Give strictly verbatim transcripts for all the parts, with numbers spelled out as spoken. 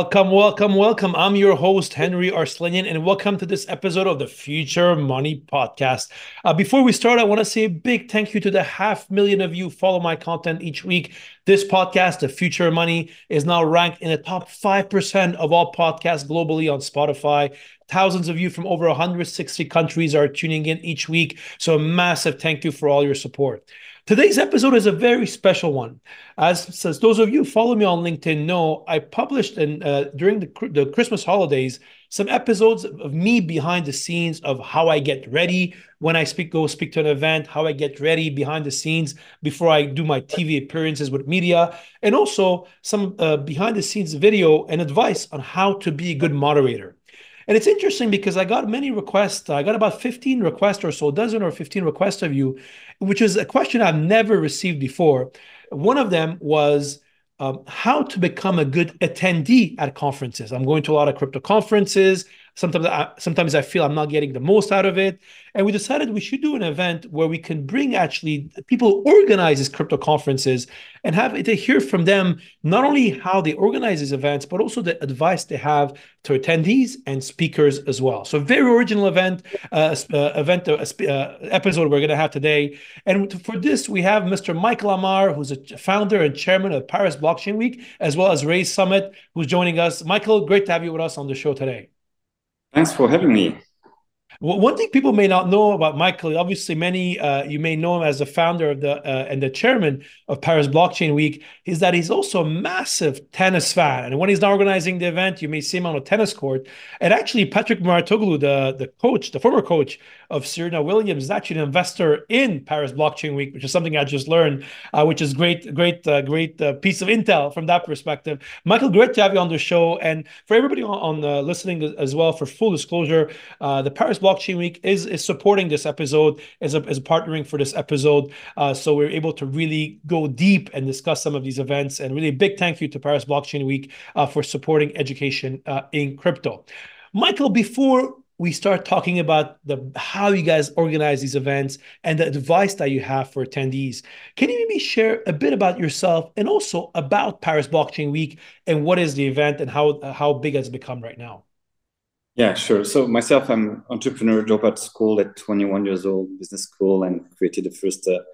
Welcome, welcome, welcome. I'm your host, Henry Arslanian, and welcome to this episode of the Future Money Podcast. Uh, before we start, I want to say a big thank you to the half million of you who follow my content each week. This podcast, The Future Money, is now ranked in the top five percent of all podcasts globally on Spotify. Thousands of you from over one hundred sixty countries are tuning in each week. So a massive thank you for all your support. Today's episode is a very special one. As, as those of you who follow me on LinkedIn know, I published in, uh, during the, the Christmas holidays some episodes of me behind the scenes of how I get ready when I speak, go speak to an event, how I get ready behind the scenes before I do my T V appearances with media, and also some uh, behind the scenes video and advice on how to be a good moderator. And it's interesting because I got many requests. I got about fifteen requests or so, a dozen or fifteen requests of you, which is a question I've never received before. One of them was um, how to become a good attendee at conferences. I'm going to a lot of crypto conferences. Sometimes I, sometimes I feel I'm not getting the most out of it. And we decided we should do an event where we can bring actually people who organize these crypto conferences and have to hear from them, not only how they organize these events, but also the advice they have to attendees and speakers as well. So very original event, uh, uh, event uh, uh, episode we're going to have today. And for this, we have Mister Michael Amar, who's a founder and chairman of Paris Blockchain Week, as well as Raise Summit, who's joining us. Michael, great to have you with us on the show today. Thanks for having me. Well, one thing people may not know about Michael, obviously many, uh, you may know him as the founder of the uh, and the chairman of Paris Blockchain Week, is that he's also a massive tennis fan. And when he's not organizing the event, you may see him on a tennis court. And actually, Patrick Mouratoglou, the, the coach, the former coach of Serena Williams, is actually an investor in Paris Blockchain Week, which is something I just learned, uh, which is great, great, uh, great uh, piece of intel from that perspective. Michael, great to have you on the show. And for everybody on, on uh, listening as well, for full disclosure, uh, the Paris Blockchain Week is, is supporting this episode, is, a, is partnering for this episode. Uh, so we're able to really go deep and discuss some of these events. And really a big thank you to Paris Blockchain Week uh, for supporting education uh, in crypto. Michael, before we start talking about the how you guys organize these events and the advice that you have for attendees, can you maybe share a bit about yourself and also about Paris Blockchain Week and what is the event and how, how big has it become right now? Yeah, sure. So myself, I'm an entrepreneur, dropped out of school at twenty-one years old, business school, and created the first uh,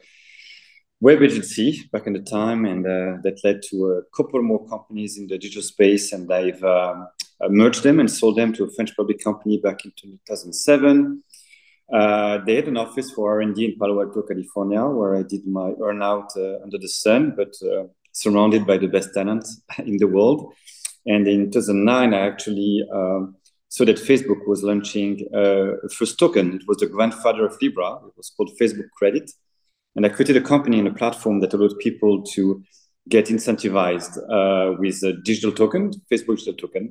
web agency back in the time. And uh, that led to a couple more companies in the digital space. And I've um, merged them and sold them to a French public company back in two thousand seven. Uh, they had an office for R and D in Palo Alto, California, where I did my earnout uh, under the sun, but uh, surrounded by the best talent in the world. And in two thousand nine, I actually... Um, So that Facebook was launching uh, a first token. It was the grandfather of Libra. It was called Facebook Credit. And I created a company and a platform that allowed people to get incentivized uh, with a digital token, Facebook digital token.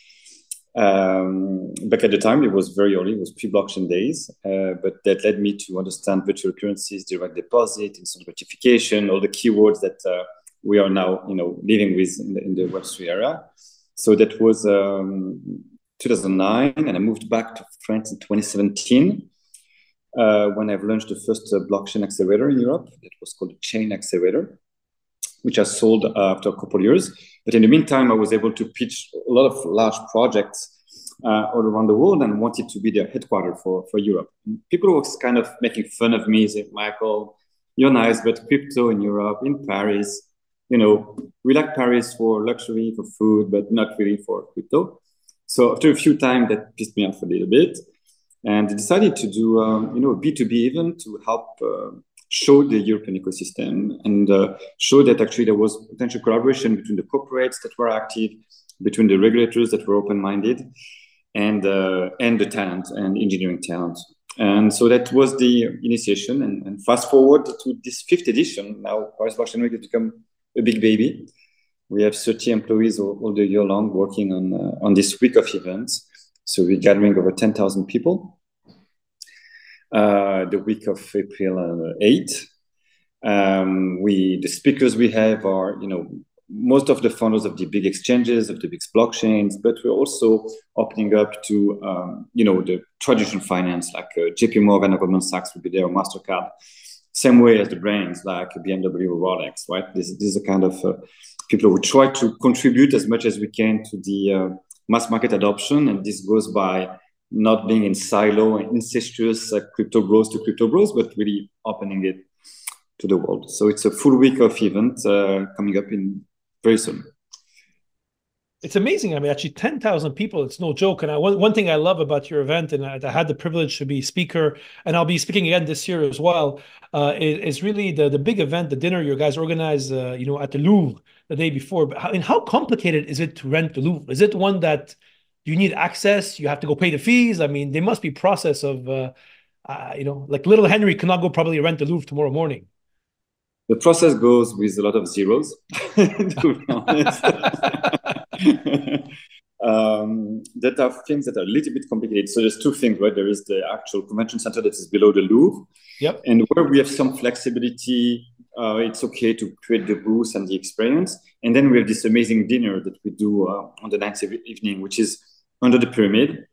Um, back at the time, it was very early. It was pre-blockchain days. Uh, but that led me to understand virtual currencies, direct deposit, instant gratification, all the keywords that uh, we are now, you know, living with in the, in the Web three era. So that was... Um, two thousand nine, and I moved back to France in twenty seventeen uh, when I've launched the first uh, blockchain accelerator in Europe. It was called the Chain Accelerator, which I sold uh, after a couple of years. But in the meantime, I was able to pitch a lot of large projects uh, all around the world and wanted to be their headquarters for, for Europe. And people were kind of making fun of me, saying, Michael, you're nice, but crypto in Europe, in Paris, you know, we like Paris for luxury, for food, but not really for crypto. So after a few times, that pissed me off a little bit, and I decided to do, um, you know, a B two B event to help uh, show the European ecosystem and uh, show that actually there was potential collaboration between the corporates that were active, between the regulators that were open-minded, and uh, and the talent and engineering talent. And so that was the initiation. And, and fast forward to this fifth edition, now Paris Blockchain Week has become a big baby. We have thirty employees all, all the year long working on uh, on this week of events. So we're gathering over ten thousand people. Uh, the week of April eighth. Um, we the speakers we have are, you know, most of the founders of the big exchanges, of the big blockchains, but we're also opening up to, um, you know, the traditional finance like uh, J P Morgan or Goldman Sachs will be there, or MasterCard. Same way as the brands like B M W or Rolex, right? This, this is a kind of uh, people who try to contribute as much as we can to the uh, mass market adoption. And this goes by not being in silo and incestuous uh, crypto bros to crypto bros, but really opening it to the world. So it's a full week of event uh, coming up in very soon. It's amazing. I mean, actually, ten thousand people, it's no joke. And I, one, one thing I love about your event, and I, I had the privilege to be speaker, and I'll be speaking again this year as well, uh, is, is really the, the big event, the dinner you guys organize, uh, you know, at the Louvre the day before. But how, and how complicated is it to rent the Louvre? Is it one that you need access? You have to go pay the fees? I mean, there must be process of, uh, uh, you know, like little Henry cannot go probably rent the Louvre tomorrow morning. The process goes with a lot of zeros, to be honest. um, that are things that are a little bit complicated. So there's two things, right? There is the actual convention center that is below the Louvre. Yep. And where we have some flexibility, uh, it's okay to create the booth and the experience. And then we have this amazing dinner that we do uh, on the ninth evening, which is under the pyramid.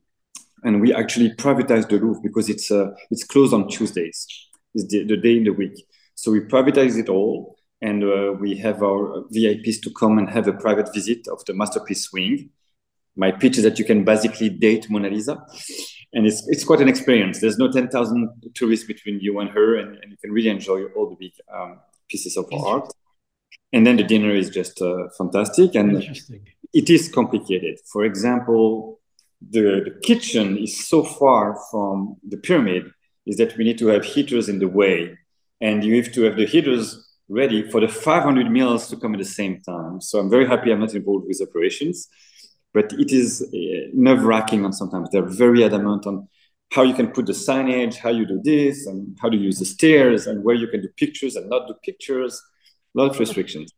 And we actually privatize the Louvre because it's uh, it's closed on Tuesdays. It's the, the day in the week. So we privatize it all, and uh, we have our V I Ps to come and have a private visit of the masterpiece wing. My pitch is that you can basically date Mona Lisa, and it's it's quite an experience. There's no ten thousand tourists between you and her, and, and you can really enjoy all the big um, pieces of art. And then the dinner is just uh, fantastic, and it is complicated. For example, the, the kitchen is so far from the pyramid is that we need to have heaters in the way. And you have to have the heaters ready for the five hundred meals to come at the same time. So I'm very happy I'm not involved with operations, but it is uh, nerve-wracking on sometimes. They're very adamant on how you can put the signage, how you do this, and how to use the stairs, and where you can do pictures and not do pictures. A lot of restrictions.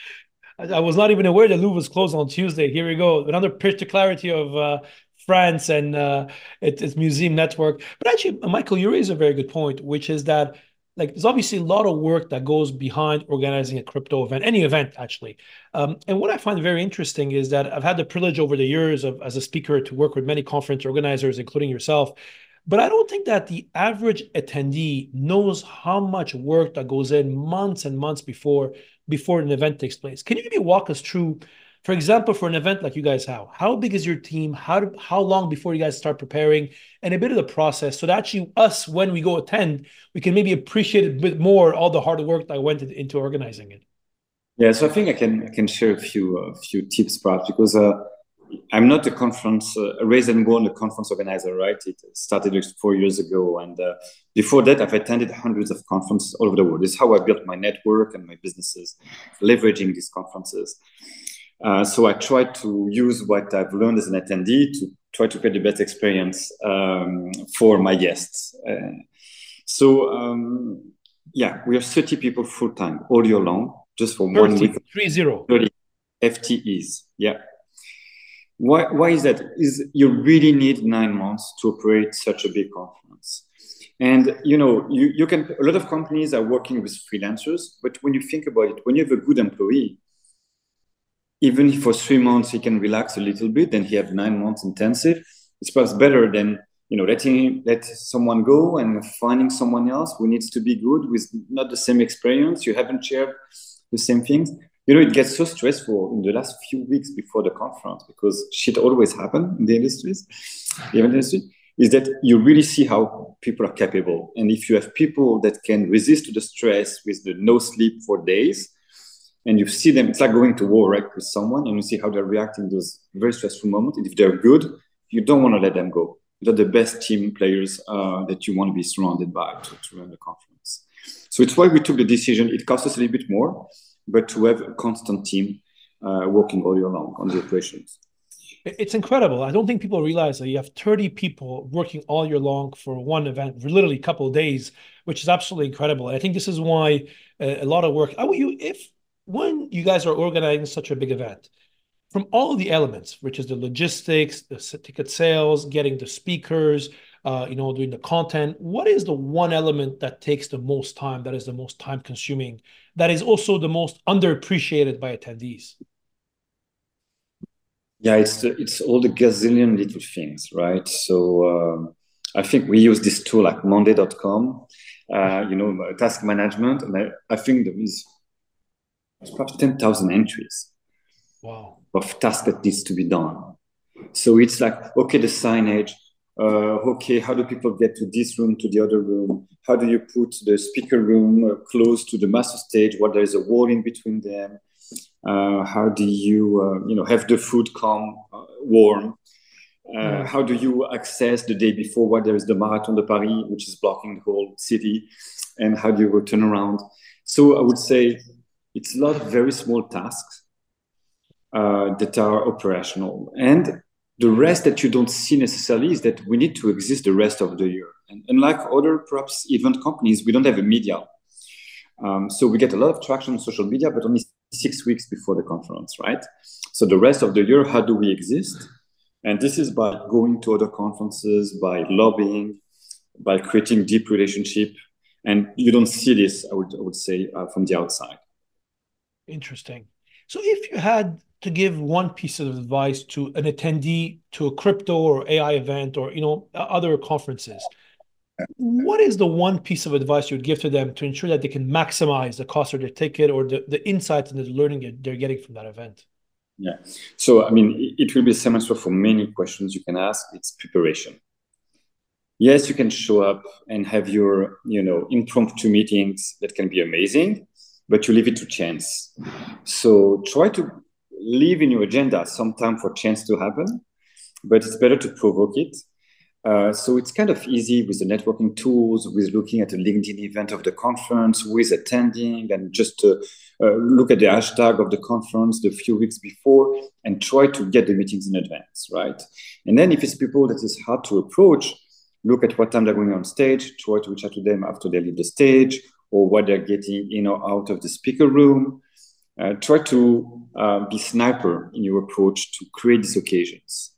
I was not even aware the Louvre was closed on Tuesday. Here we go. Another particularity of uh, France and uh, it, its museum network. But actually, Michael, you raise a very good point, which is that like there's obviously a lot of work that goes behind organizing a crypto event, any event actually. Um, and what I find very interesting is that I've had the privilege over the years of as a speaker to work with many conference organizers, including yourself. But I don't think that the average attendee knows how much work that goes in months and months before before an event takes place. Can you maybe walk us through, for example, for an event like you guys have, how big is your team? How do, how long before you guys start preparing, and a bit of the process, so that actually us, when we go attend, we can maybe appreciate a bit more all the hard work that went into organizing it. Yeah, so I think I can I can share a few a uh, few tips, perhaps, because uh, I'm not a conference, uh, a raise and born a conference organizer, right? It started just four years ago. And uh, before that, I've attended hundreds of conferences all over the world. This is how I built my network and my businesses, leveraging these conferences. Uh, so I try to use what I've learned as an attendee to try to create the best experience um, for my guests. Uh, so, um, yeah, we have thirty people full-time all year long, just for one week. Three zero. thirty F T Es, yeah. Why, why is that? Is you really need nine months to operate such a big conference. And, you know, you, you can, a lot of companies are working with freelancers, but when you think about it, when you have a good employee, even if for three months he can relax a little bit, then he have nine months intensive, it's perhaps better than, you know, letting let someone go and finding someone else who needs to be good with not the same experience. You haven't shared the same things. You know, it gets so stressful in the last few weeks before the conference because shit always happens in the industries, the event industry, is that you really see how people are capable. And if you have people that can resist to the stress with the no sleep for days, and you see them, it's like going to war, right, with someone, and you see how they're reacting to those very stressful moments. And if they're good, you don't want to let them go. They're the best team players uh, that you want to be surrounded by to, to run the conference. So it's why we took the decision. It cost us a little bit more, but to have a constant team uh, working all year long on the operations. It's incredible. I don't think people realize that you have thirty people working all year long for one event, for literally a couple of days, which is absolutely incredible. I think this is why a, a lot of work. I you if when you guys are organizing such a big event, from all of the elements, which is the logistics, the ticket sales, getting the speakers, uh, you know, doing the content, what is the one element that takes the most time, that is the most time consuming, that is also the most underappreciated by attendees? Yeah, it's the, it's all the gazillion little things, right? So um, I think we use this tool like Monday dot com, uh, you know, task management, and I, I think there is There's perhaps ten thousand entries Wow. of tasks that needs to be done. So it's like, okay, the signage, uh, okay, how do people get to this room, to the other room? How do you put the speaker room uh, close to the master stage? What there is a wall in between them? Uh, how do you, uh, you know, have the food come uh, warm? Uh, mm. How do you access the day before what there is the Marathon de Paris, which is blocking the whole city? And how do you go turn around? So I would say it's a lot of very small tasks uh, that are operational. And the rest that you don't see necessarily is that we need to exist the rest of the year. And unlike other perhaps event companies, we don't have a media. Um, so we get a lot of traction on social media, but only six weeks before the conference, right? So the rest of the year, how do we exist? And this is by going to other conferences, by lobbying, by creating deep relationship. And you don't see this, I would, I would say, uh, from the outside. Interesting. So if you had to give one piece of advice to an attendee to a crypto or A I event or, you know, other conferences, what is the one piece of advice you would give to them to ensure that they can maximize the cost of their ticket or the, the insights and the learning they're getting from that event? Yeah. So, I mean, it will be the same answer for many questions you can ask. It's preparation. Yes, you can show up and have your, you know, impromptu meetings that can be amazing, but you leave it to chance. So try to leave in your agenda some time for chance to happen, but it's better to provoke it. Uh, so it's kind of easy with the networking tools, with looking at a LinkedIn event of the conference, with attending, and just uh, uh, look at the hashtag of the conference the few weeks before and try to get the meetings in advance, right? And then if it's people that is hard to approach, look at what time they're going on stage, try to reach out to them after they leave the stage or what they're getting in or out of the speaker room. Uh, try to uh, be sniper in your approach to create these occasions.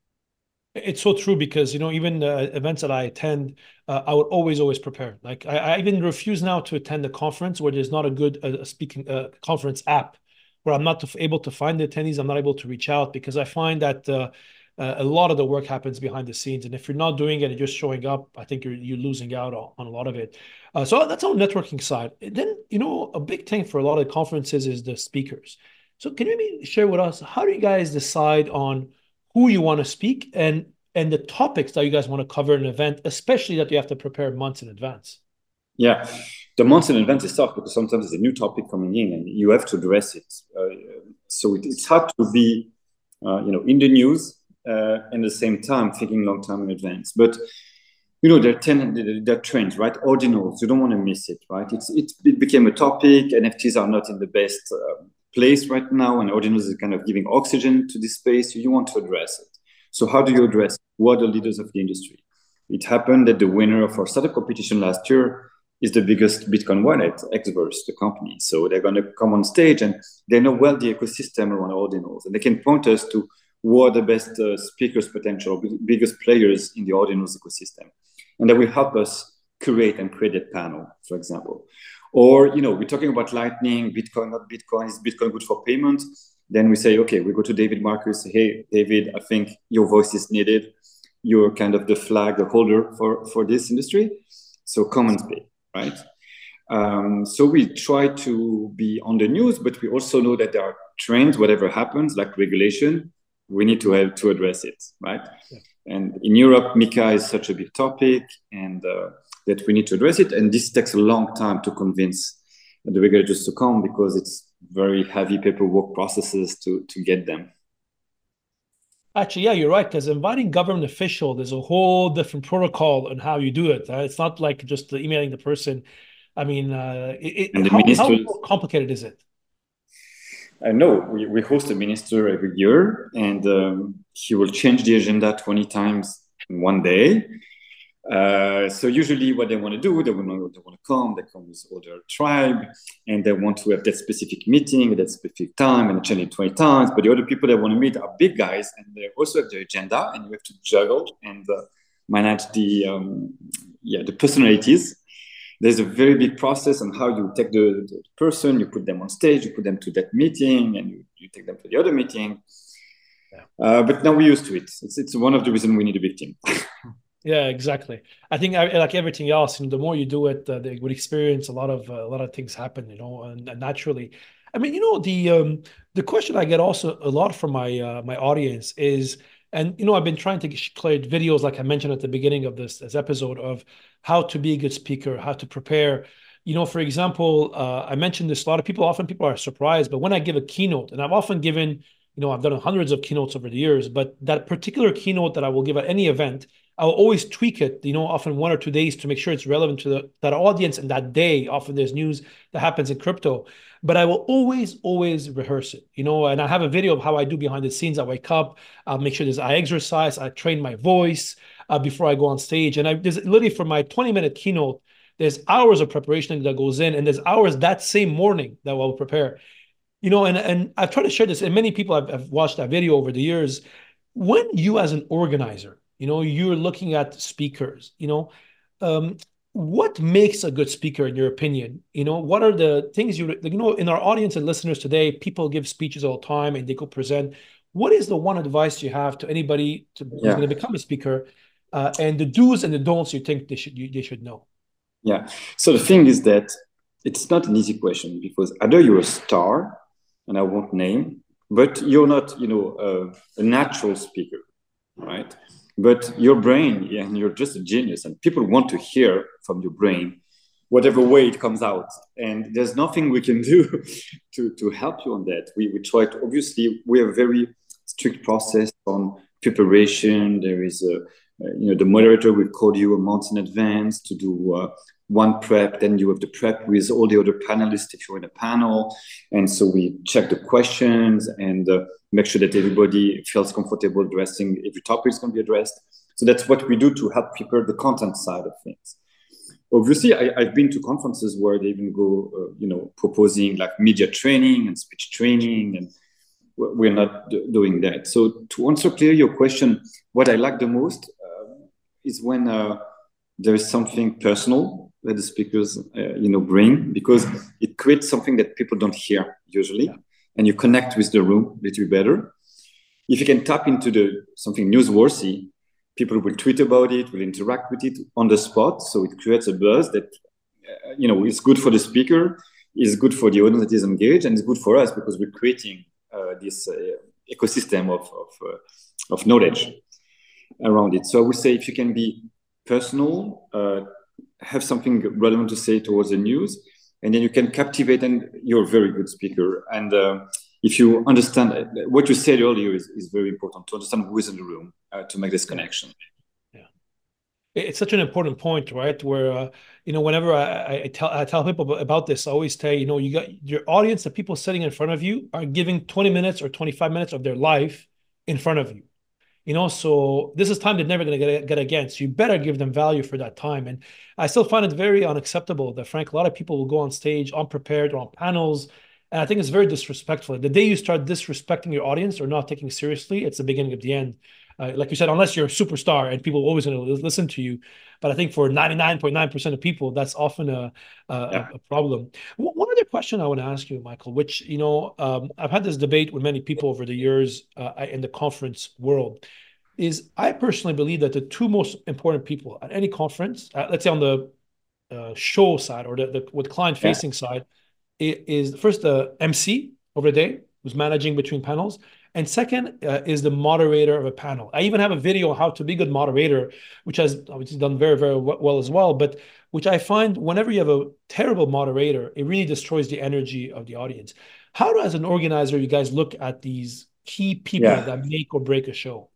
It's so true because, you know, even uh, events that I attend, uh, I would always, always prepare. Like I, I even refuse now to attend a conference where there's not a good uh, speaking uh, conference app where I'm not able to find the attendees. I'm not able to reach out because I find that uh, uh, a lot of the work happens behind the scenes. And if you're not doing it and just showing up, I think you're, you're losing out on, on a lot of it. Uh, so that's on the networking side. And then, you know, a big thing for a lot of conferences is the speakers. So can you maybe share with us, how do you guys decide on who you want to speak and and the topics that you guys want to cover in an event, especially that you have to prepare months in advance? Yeah, the months in advance is tough because sometimes there's a new topic coming in and you have to address it. Uh, so it, it's hard to be, uh, you know, in the news uh, and at the same time thinking long time in advance. But you know, there are ten, there are trends, right? Ordinals, you don't want to miss it, right? It's it, it became a topic. N F Ts are not in the best uh, place right now, and ordinals is kind of giving oxygen to this space. You want to address it. So how do you address it? Who are the leaders of the industry? It happened that the winner of our startup competition last year is the biggest Bitcoin wallet, Xverse, the company. So they're going to come on stage and they know well the ecosystem around ordinals, and they can point us to who are the best uh, speakers potential, biggest players in the ordinals ecosystem. And that will help us curate and create that panel, for example. Or, you know, we're talking about Lightning, Bitcoin, not Bitcoin, is Bitcoin good for payment? Then we say, okay, we go to David Marcus. Hey, David, I think your voice is needed. You're kind of the flag, the holder for, for this industry. So come and speak, right? Um, so we try to be on the news, but we also know that there are trends, whatever happens, like regulation, we need to have to address it, right? Yeah. And in Europe, MiCA is such a big topic, and uh, that we need to address it. And this takes a long time to convince the regulators to come because it's very heavy paperwork processes to, to get them. Actually, yeah, you're right. Because inviting government official, there's a whole different protocol on how you do it. Uh, it's not like just emailing the person. I mean, uh, it, it, how, how complicated is it? I know we, we host a minister every year, and um, he will change the agenda twenty times in one day. Uh, so usually what they want to do, they want to, they want to come, they come with all their tribe, and they want to have that specific meeting at that specific time, and change it twenty times. But the other people they want to meet are big guys, and they also have their agenda, and you have to juggle and uh, manage the um, yeah the personalities. There's a very big process on how you take the, the person, you put them on stage, you put them to that meeting, and you, you take them to the other meeting. Yeah. Uh, but now we're used to it. It's it's one of the reasons we need a big team. Yeah, exactly. I think I, like everything else, you know, the more you do it, uh, they would experience a lot of uh, a lot of things happen, you know, and, and naturally. I mean, you know, the um, the question I get also a lot from my uh, my audience is, and you know, I've been trying to create videos, like I mentioned at the beginning of this, this episode, of how to be a good speaker, how to prepare. You know, for example, uh, I mentioned this. A lot of people, often people are surprised, but when I give a keynote, and I've often given, you know, I've done hundreds of keynotes over the years, but that particular keynote that I will give at any event, I will always tweak it, you know, often one or two days to make sure it's relevant to the, that audience and that day. Often there's news that happens in crypto, but I will always, always rehearse it, you know, and I have a video of how I do behind the scenes. I wake up, I'll make sure there's, I exercise, I train my voice uh, before I go on stage. And I, there's literally for my twenty minute keynote, there's hours of preparation that goes in, and there's hours that same morning that I'll prepare, you know, and, and I've tried to share this, and many people have, have watched that video over the years. When you, as an organizer, you know, you're looking at speakers, you know, um, what makes a good speaker in your opinion? You know, what are the things you, you know, in our audience and listeners today, people give speeches all the time and they go present. What is the one advice you have to anybody to, who's Yeah. going to become a speaker, uh, and the do's and the don'ts you think they should you, they should know? Yeah. So the thing is that it's not an easy question, because either you're a star, and I won't name, but you're not, you know, uh, a natural speaker, right? But your brain, yeah, and you're just a genius, and people want to hear from your brain, whatever way it comes out. And there's nothing we can do to, to help you on that. We, we try to, obviously, we have a very strict process on preparation. There is a, uh, you know, the moderator will call you a month in advance to do uh, one prep. Then you have the prep with all the other panelists if you're in a panel. And so we check the questions and uh, make sure that everybody feels comfortable addressing every topic is going to be addressed. So that's what we do to help prepare the content side of things. Obviously, I, I've been to conferences where they even go, uh, you know, proposing like media training and speech training, and we're not d- doing that. So to answer clearly your question, what I like the most uh, is when uh, there is something personal that the speakers, uh, you know, bring, because it creates something that people don't hear usually, yeah. And you connect with the room a little better. If you can tap into the something newsworthy, people will tweet about it, will interact with it on the spot. So it creates a buzz that, uh, you know, is good for the speaker, is good for the audience that is engaged, and it's good for us because we're creating uh, this uh, ecosystem of, of, uh, of knowledge around it. So I would say if you can be personal, uh, have something relevant to say towards the news, and then you can captivate, and you're a very good speaker. And uh, if you understand what you said earlier is, is very important, to understand who is in the room uh, to make this connection. Yeah, it's such an important point, right? Where uh, you know, whenever I, I tell I tell people about this, I always say, you know, you got your audience, the people sitting in front of you are giving twenty minutes or twenty-five minutes of their life in front of you. You know, so this is time they're never going to get, get again. So you better give them value for that time. And I still find it very unacceptable that, Frank, a lot of people will go on stage unprepared or on panels. And I think it's very disrespectful. The day you start disrespecting your audience or not taking seriously, it's the beginning of the end. Uh, like you said, unless you're a superstar and people are always going to listen to you. But I think for ninety-nine point nine percent of people, that's often a, a, yeah. a problem. One other question I want to ask you, Michael, which, you know, um, I've had this debate with many people over the years uh, in the conference world, is I personally believe that the two most important people at any conference, uh, let's say on the uh, show side or the, the with client-facing yeah. side, is first the M C over the day who's managing between panels, and second uh, is the moderator of a panel. I even have a video on how to be a good moderator, which has obviously done very, very well as well, but which I find whenever you have a terrible moderator, it really destroys the energy of the audience. How do, as an organizer, you guys look at these key people yeah. that make or break a show?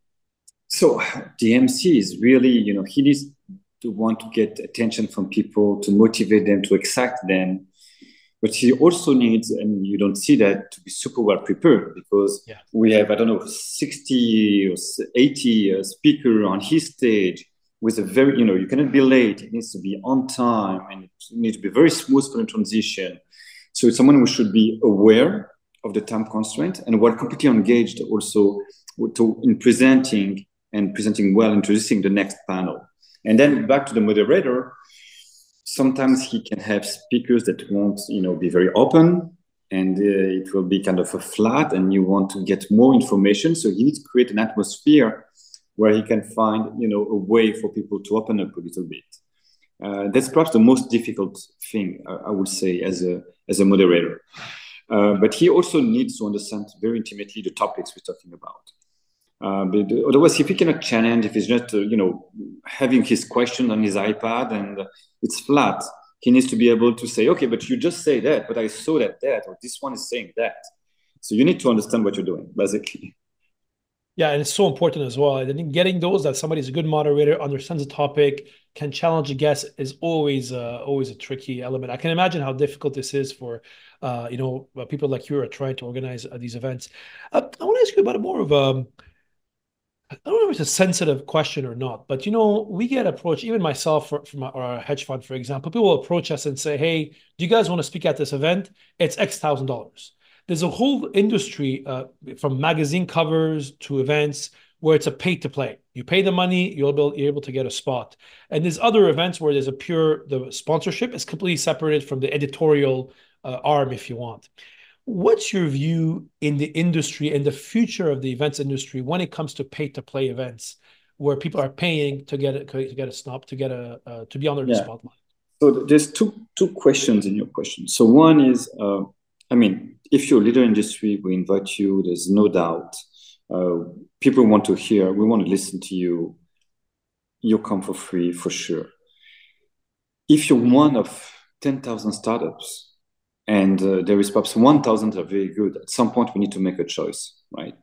So the M C is really, you know, he needs to want to get attention from people, to motivate them, to excite them. But he also needs, and you don't see that, to be super well prepared, because yeah. we have, I don't know, sixty or eighty uh, speakers on his stage with a very, you know, you cannot be late. It needs to be on time, and it needs to be very smooth for the transition. So it's someone who should be aware of the time constraint and while completely engaged also to, in presenting and presenting well, introducing the next panel. And then back to the moderator, sometimes he can have speakers that won't, you know, be very open, and uh, it will be kind of a flat, and you want to get more information. So he needs to create an atmosphere where he can find, you know, a way for people to open up a little bit. Uh, that's perhaps the most difficult thing, uh, I would say, as a as a moderator. Uh, but he also needs to understand very intimately the topics we're talking about. Uh, but otherwise, if he cannot challenge, if he's just, uh, you know, having his question on his iPad and it's flat, he needs to be able to say, okay, but you just say that, but I saw that that, or this one is saying that. So you need to understand what you're doing, basically. Yeah, and it's so important as well. I think getting those that somebody's a good moderator, understands the topic, can challenge the guest is always uh, always a tricky element. I can imagine how difficult this is for uh, you know uh, people like you are trying to organize uh, these events. Uh, I want to ask you about more of a I don't know if it's a sensitive question or not, but you know, we get approached, even myself for, from our our hedge fund, for example, people will approach us and say, "Hey, do you guys want to speak at this event? It's X thousand dollars." There's a whole industry uh, from magazine covers to events where it's a pay to play. You pay the money, you'll be you're able to get a spot. And there's other events where there's a pure the sponsorship is completely separated from the editorial uh, arm, if you want. What's your view in the industry and the future of the events industry when it comes to pay-to-play events, where people are paying to get a, to get a snub, to get a uh, to be under the Yeah. spotlight? So there's two two questions in your question. So one is, uh, I mean, if you're a leader industry, we invite you. There's no doubt. Uh, people want to hear. We want to listen to you. You come for free for sure. If you're one of ten thousand startups, and uh, there is perhaps one thousand that are very good, at some point we need to make a choice, right?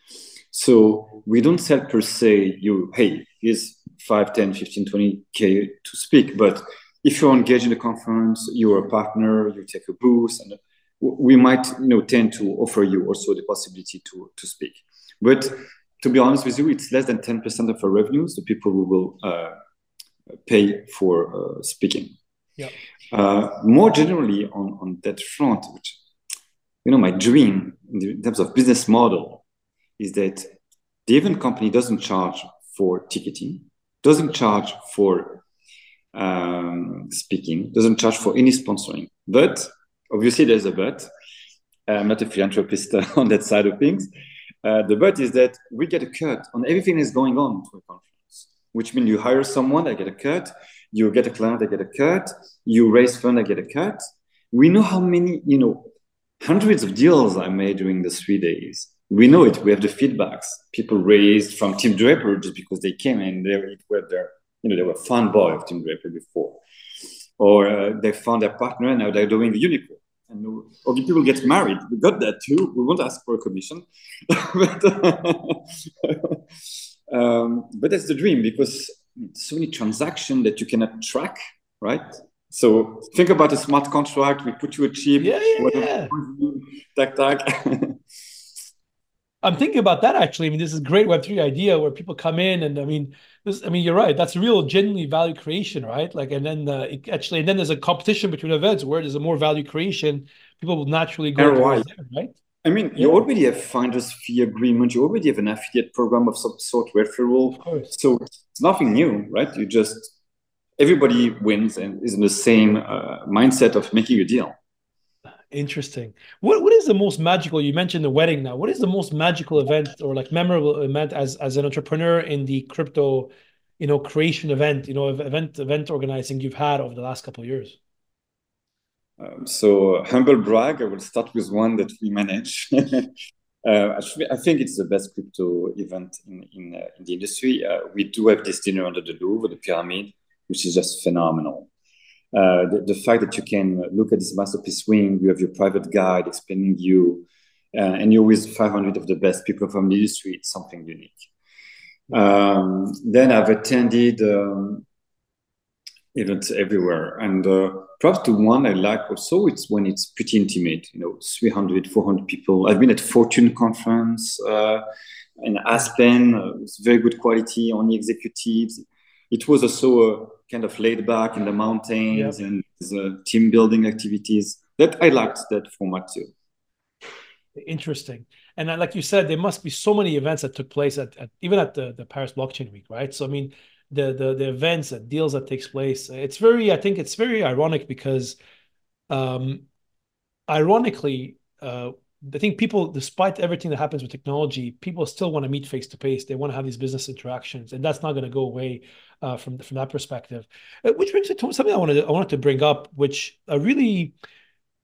So we don't sell per se you, hey, here's five, ten, fifteen, twenty K to speak. But if you're engaged in a conference, you're a partner, you take a booth, and we might you know, tend to offer you also the possibility to, to speak. But to be honest with you, it's less than ten percent of our revenues, the people who will uh, pay for uh, speaking. Yeah. Uh, more generally on, on that front, which, you know, my dream in terms of business model is that the event company doesn't charge for ticketing, doesn't charge for um, speaking, doesn't charge for any sponsoring. But obviously there's a but. I'm not a philanthropist on that side of things. Uh, the but is that we get a cut on everything that's going on to a conference, which means you hire someone, I get a cut. You get a client, I get a cut. You raise fund, I get a cut. We know how many, you know, hundreds of deals I made during the three days. We know it. We have the feedbacks. People raised from Tim Draper just because they came and they were their, you know, they were a fan boy of Tim Draper before, or uh, they found their partner and now they're doing the unicorn. And other people get married. We got that too. We won't ask for a commission, but, um, but that's the dream because so many transactions that you cannot track, right? So think about a smart contract. We put you a chip. Yeah, yeah, yeah. Tac, tac. I'm thinking about that actually. I mean, this is a great Web three idea where people come in and I mean, this, I mean, you're right. That's real, genuinely value creation, right? Like, and then uh, it actually, and then there's a competition between events where there's a more value creation. People will naturally go towards there, right? I mean, you yeah. already have finder's fee agreement. You already have an affiliate program of some sort, referral. Of course. So it's nothing new, right? You just, everybody wins and is in the same uh, mindset of making a deal. Interesting. What what is the most magical? You mentioned the wedding now. What is the most magical event or like memorable event as as an entrepreneur in the crypto, you know, creation event, you know, event event organizing you've had over the last couple of years? Um, so humble brag, I will start with one that we manage. uh, actually, I think it's the best crypto event in in, uh, in the industry. Uh, we do have this dinner under the Louvre, the Pyramid, which is just phenomenal. Uh, the, the fact that you can look at this masterpiece wing, you have your private guide explaining you, uh, and you're with five hundred of the best people from the industry, it's something unique. Um, then I've attended um, events everywhere. And uh, perhaps the one I like also, it's when it's pretty intimate, you know, three hundred, four hundred people. I've been at Fortune conference uh, in Aspen. Uh, it's very good quality, only executives. It was also a kind of laid back in the mountains, yep. and uh, team building activities. That I liked that format too. Interesting. And like you said, there must be so many events that took place at, at even at the, the Paris Blockchain Week, right? So I mean, the the the events, the deals that takes place, it's very, I think it's very ironic because, um, ironically, uh, I think people, despite everything that happens with technology, people still want to meet face to face. They want to have these business interactions, and that's not going to go away uh, from from that perspective. Uh, which brings it to something I wanted to, I wanted to bring up, which I really,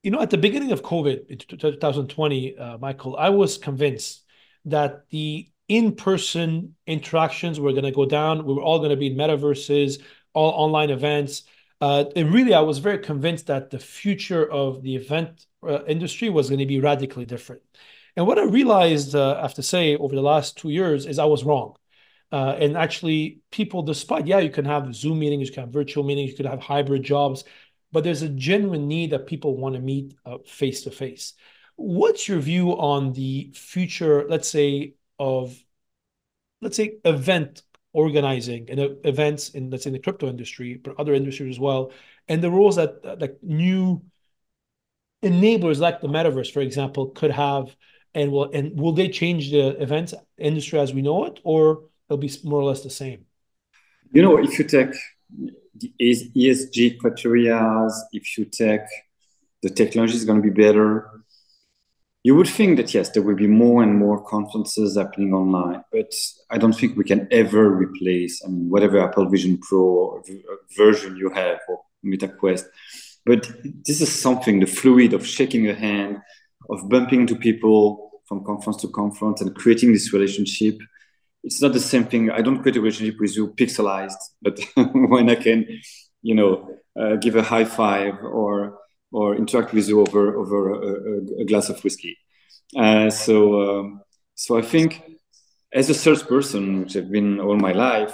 you know, at the beginning of COVID in twenty twenty, uh, Michael, I was convinced that the in-person interactions were going to go down. We were all going to be in metaverses, all online events. Uh, and really, I was very convinced that the future of the event uh, industry was going to be radically different. And what I realized, uh, I have to say, over the last two years is I was wrong. Uh, and actually, people, despite, yeah, you can have Zoom meetings, you can have virtual meetings, you could have hybrid jobs, but there's a genuine need that people want to meet uh, face to face. What's your view on the future, let's say, of, let's say, event organizing and uh, events in, let's say, in the crypto industry, but other industries as well, and the roles that uh, like new enablers like the metaverse, for example, could have, and will and will they change the events industry as we know it, or it'll be more or less the same? You know, if you take the E S G criteria, if you take the technology is going to be better, you would think that, yes, there will be more and more conferences happening online, but I don't think we can ever replace, I mean, whatever Apple Vision Pro version you have or MetaQuest. But this is something, the fluid of shaking a hand, of bumping into people from conference to conference and creating this relationship. It's not the same thing. I don't create a relationship with you pixelized, but when I can, you know, uh, give a high five or or interact with you over over a, a glass of whiskey. Uh, so um, so I think as a salesperson, which I've been all my life,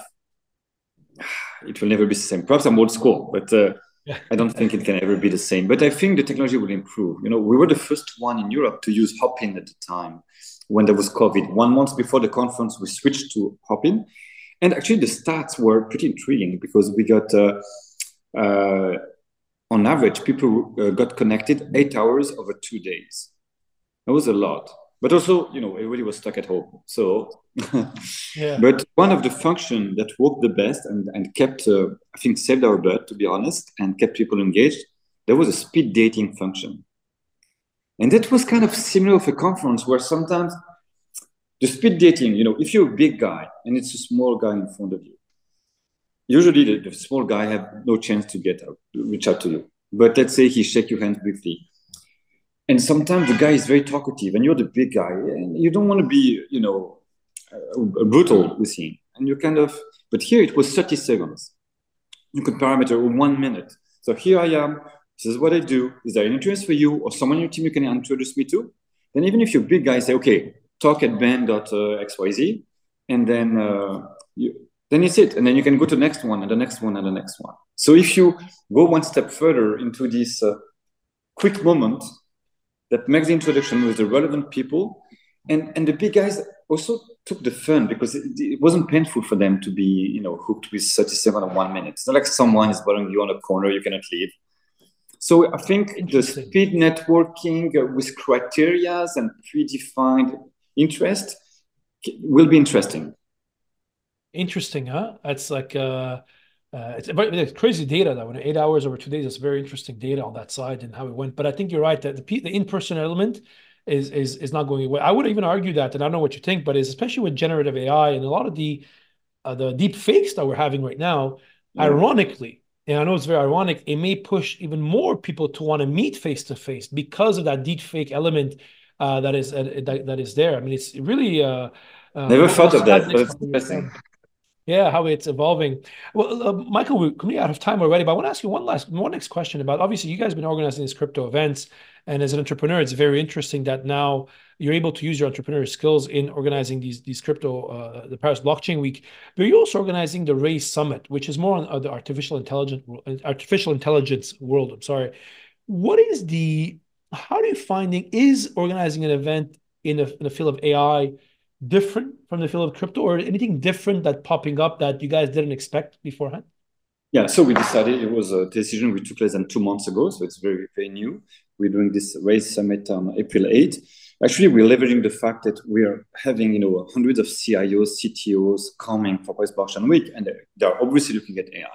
it will never be the same. Perhaps I'm old school, but uh, I don't think it can ever be the same. But I think the technology will improve. You know, we were the first one in Europe to use Hopin at the time when there was COVID. One month before the conference, we switched to Hopin. And actually, the stats were pretty intriguing because we got, uh, uh, on average, people uh, got connected eight hours over two days. That was a lot. But also, you know, everybody was stuck at home. So, yeah. But one of the functions that worked the best and, and kept, uh, I think, saved our butt, to be honest, and kept people engaged, there was a speed dating function. And that was kind of similar to a conference where sometimes the speed dating, you know, if you're a big guy and it's a small guy in front of you, usually the, the small guy have no chance to get out, to reach out to you. But let's say he shake your hand briefly. And sometimes the guy is very talkative and you're the big guy and you don't want to be, you know, uh, brutal with him. And you kind of, but here it was thirty seconds. You could parameter one minute. So here I am. This is what I do. Is there any interest for you or someone in your team you can introduce me to? Then even if you're big guy, say, okay, talk at ben dot x y z. And then, uh, you, then it's it. And then you can go to the next one and the next one and the next one. So if you go one step further into this uh, quick moment, that makes the introduction with the relevant people. And, and the big guys also took the fun because it, it wasn't painful for them to be, you know, hooked with thirty-seven or one minute. It's not like someone is bothering you on a corner, you cannot leave. So I think the speed networking with criteria and predefined interest will be interesting. Interesting, huh? That's like, uh, Uh, it's, it's crazy data that when eight hours over two days, it's very interesting data on that side and how it went. But I think you're right that the, the in-person element is is is not going away. I would even argue that, and I don't know what you think, but is especially with generative A I and a lot of the uh, the deep fakes that we're having right now, yeah. Ironically, and I know it's very ironic, it may push even more people to want to meet face to face because of that deep fake element uh, that is uh, that, that is there. I mean, it's really uh, uh, never thought of that, but it's interesting. Yeah, how it's evolving. Well, uh, Michael, we're coming out of time already, but I want to ask you one last, one next question about, obviously, you guys have been organizing these crypto events, and as an entrepreneur, it's very interesting that now you're able to use your entrepreneurial skills in organizing these, these crypto, uh, the Paris Blockchain Week, but you're also organizing the Raise Summit, which is more on uh, the artificial intelligence, artificial intelligence world. I'm sorry. What is the, how are you finding, is organizing an event in the, in the field of A I different from the field of crypto, or anything different that popping up that you guys didn't expect beforehand? Yeah, so we decided, it was a decision we took less than two months ago, so it's very, very new. We're doing this Raise Summit on April eighth. Actually, we're leveraging the fact that we are having, you know, hundreds of C I Os, C T Os coming for Paris Blockchain Week, and they're, they're obviously looking at A I.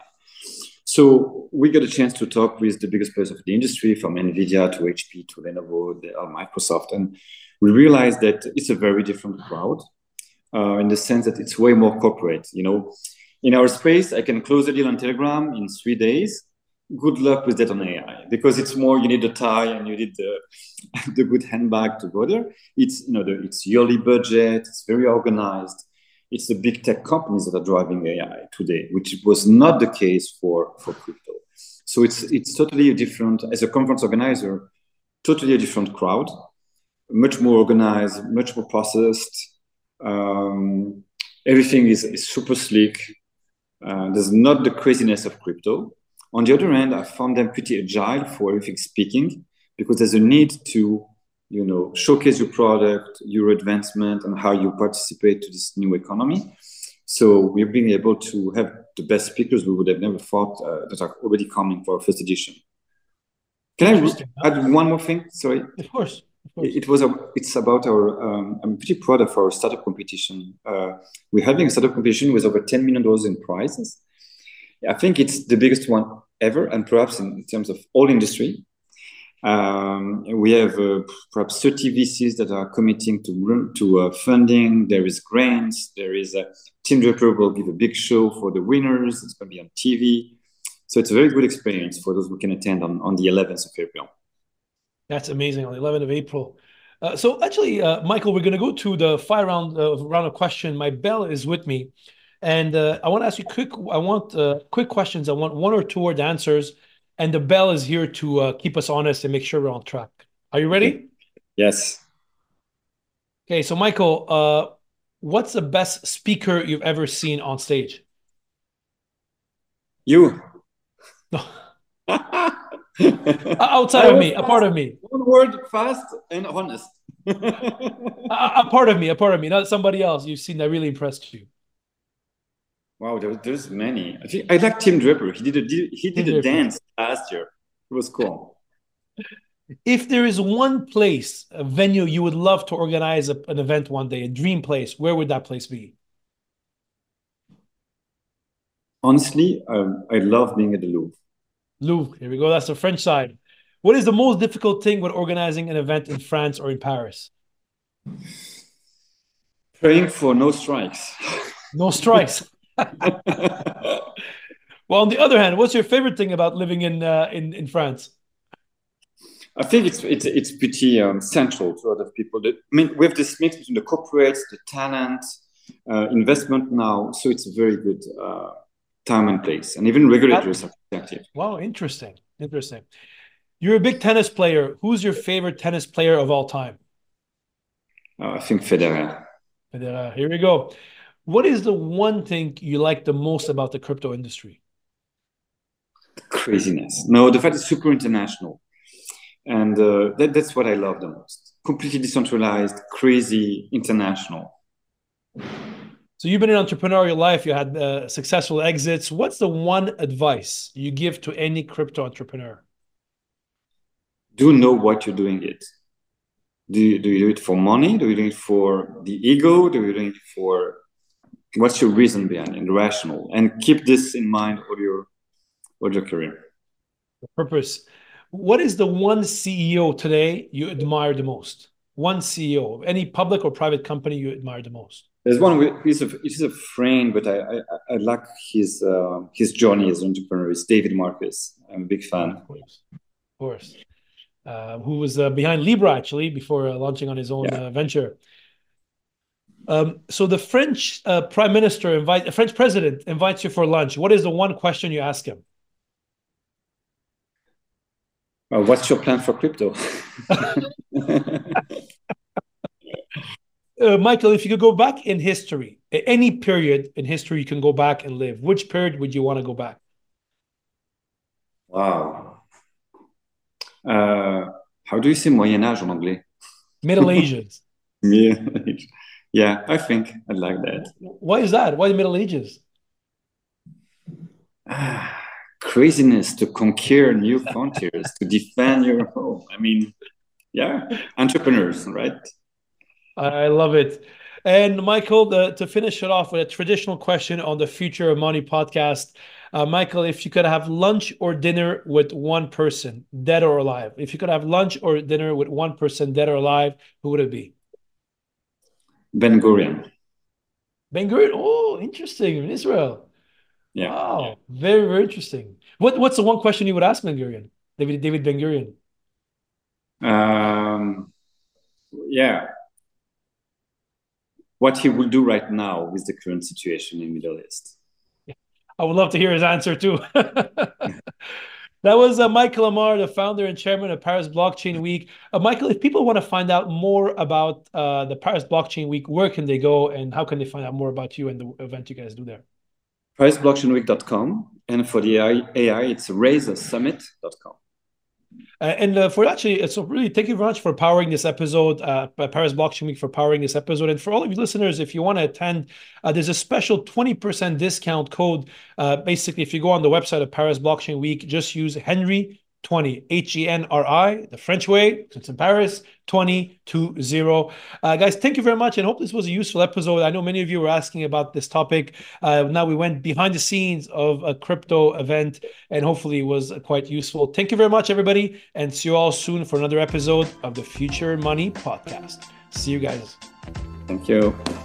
So we got a chance to talk with the biggest players of the industry, from NVIDIA to H P to Lenovo, the, uh, Microsoft, and we realized that it's a very different crowd uh, in the sense that it's way more corporate. You know, in our space, I can close a deal on Telegram in three days. good luck with that on A I, because it's more you need the tie and you need the the good handbag to go there. It's you know the, it's yearly budget. It's very organized. It's the big tech companies that are driving A I today, which was not the case for for crypto. So it's it's totally a different, as a conference organizer, totally a different crowd, much more organized, much more processed. Um, everything is, is super slick. Uh, there's not the craziness of crypto. On the other hand, I found them pretty agile for everything speaking, because there's a need to, you know, showcase your product, your advancement, and how you participate to this new economy. So we're being able to have the best speakers we would have never thought uh, that are already coming for our first edition. Can I add one more thing? Sorry. Of course. Of course. It was a, it's about our. Um, I'm pretty proud of our startup competition. Uh, we're having a startup competition with over ten million dollars in prizes. I think it's the biggest one ever, and perhaps in terms of all industry. Um, we have uh, perhaps thirty V Cs that are committing to to uh, funding. There is grants. There is a Tim Draper will give a big show for the winners. It's going to be on T V. So it's a very good experience for those who can attend on, on the eleventh of April. That's amazing, on the eleventh of April. Uh, so actually, uh, Michael, we're going to go to the five round uh, round of question. My bell is with me. And uh, I want to ask you quick, I want uh, quick questions. I want one or two word answers. And the bell is here to uh, keep us honest and make sure we're on track. Are you ready? Okay. Yes. Okay, so Michael, uh, what's the best speaker you've ever seen on stage? You. Outside of me, a part of me. One word, fast and honest. a, a part of me, a part of me, not somebody else you've seen that really impressed you. Wow, there, there's many. I think I like Tim Draper. He did a he did a dance last year. It was cool. If there is one place, a venue you would love to organize a, an event one day, a dream place, where would that place be? Honestly, um, I love being at the Louvre. Louvre, here we go. That's the French side. What is the most difficult thing with organizing an event in France or in Paris? Praying for no strikes. No strikes. Well, on the other hand, what's your favorite thing about living in uh, in in France? I think it's it's it's pretty um, central to a lot of people. That, I mean, we have this mix between the corporates, the talent, uh, investment now. So it's a very good uh, time and place, and even regulators are active. Wow, interesting, interesting. You're a big tennis player. Who's your favorite tennis player of all time? Uh, I think Federer. Federer. Here we go. What is the one thing you like the most about the crypto industry? Craziness. No, the fact it's super international. And uh, that, that's what I love the most. Completely decentralized, crazy, international. So you've been an entrepreneur your life. You had uh, successful exits. What's the one advice you give to any crypto entrepreneur? Do know what you're doing it. Do you, do you do it for money? Do you do it for the ego? Do you do it for... What's your reason behind it, rational? And keep this in mind all your, all your career. The purpose. What is the one C E O today you admire the most? One C E O of any public or private company you admire the most? There's one. He's a he's a friend, but I I, I like his uh, his journey as an entrepreneur. It's David Marcus. I'm a big fan. Of course, of course. Uh, who was uh, behind Libra actually before uh, launching on his own yeah. uh, venture. Um, so the French uh, prime minister invite, the French president invites you for lunch. What is the one question you ask him? Uh, what's your plan for crypto? uh, Michael, if you could go back in history, at any period in history you can go back and live, which period would you want to go back? Wow. Uh, how do you say Moyen Âge en anglais? Middle Ages. Middle Age. Yeah, I think I'd like that. Why is that? Why the Middle Ages? Craziness to conquer new frontiers, to defend your home. I mean, yeah, entrepreneurs, right? I love it. And Michael, the, to finish it off with a traditional question on the Future of Money podcast, uh, Michael, if you could have lunch or dinner with one person, dead or alive, if you could have lunch or dinner with one person, dead or alive, who would it be? Ben Gurion. Ben Gurion. Oh, interesting. In Israel. Yeah. Wow, yeah. Very, very interesting. What What's the one question you would ask Ben Gurion, David David Ben Gurion? Um, yeah. What he will do right now with the current situation in Middle East. Yeah. I would love to hear his answer too. That was uh, Michael Amar, the founder and chairman of Paris Blockchain Week. Uh, Michael, if people want to find out more about uh, the Paris Blockchain Week, where can they go and how can they find out more about you and the event you guys do there? paris blockchain week dot com. And for the A I, it's razor summit dot com. Uh, and uh, for actually, so really, thank you very much for powering this episode, uh, Paris Blockchain Week for powering this episode. And for all of you listeners, if you want to attend, uh, there's a special twenty percent discount code. Uh, basically, if you go on the website of Paris Blockchain Week, just use Henry twenty, H E N R I, the French way, since in Paris, twenty twenty. Uh, guys, thank you very much and hope this was a useful episode. I know many of you were asking about this topic. Uh, now we went behind the scenes of a crypto event and hopefully it was quite useful. Thank you very much, everybody, and see you all soon for another episode of the Future Money Podcast. See you guys. Thank you.